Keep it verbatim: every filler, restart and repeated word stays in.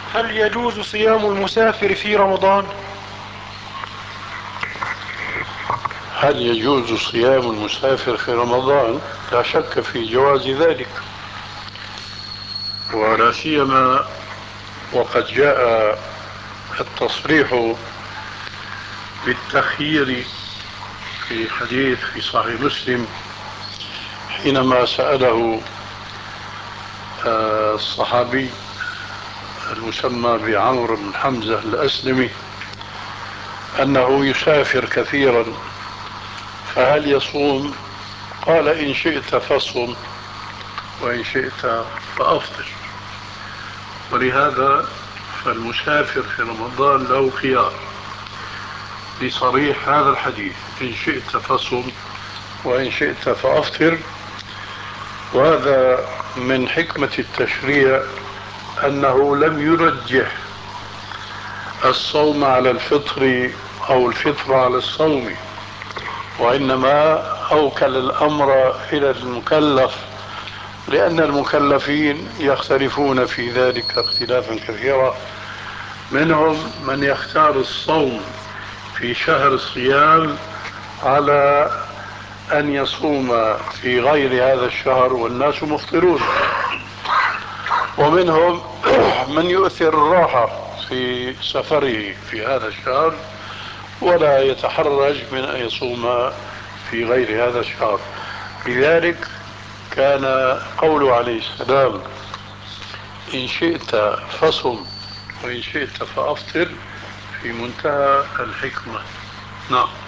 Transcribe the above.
هل يجوز صيام المسافر في رمضان؟ هل يجوز صيام المسافر في رمضان؟ لا شك في جواز ذلك، ولا سيما وقد جاء التصريح بالتخيير في حديث في صحيح مسلم حينما سأله آه، الصحابي المسمى بعمرو بن حمزة الأسلمي أنه يسافر كثيرا فهل يصوم؟ قال إن شئت فصم وإن شئت فأفطر. ولهذا فالمسافر في رمضان له خيار بصريح هذا الحديث: إن شئت فصم وإن شئت فأفطر. وهذا من حكمة التشريع أنه لم يرجح الصوم على الفطر أو الفطر على الصوم، وإنما أوكل الأمر إلى المكلف، لأن المكلفين يختلفون في ذلك اختلافا كثيرا. منهم من يختار الصوم في شهر الصيام على أن يصوم في غير هذا الشهر والناس مفطرون، ومنهم من يؤثر الراحة في سفره في هذا الشهر ولا يتحرج من أن يصوم في غير هذا الشهر. لذلك كان قوله عليه السلام: إن شئت فصم وإن شئت فأفطر، في منتهى الحكمة. نعم.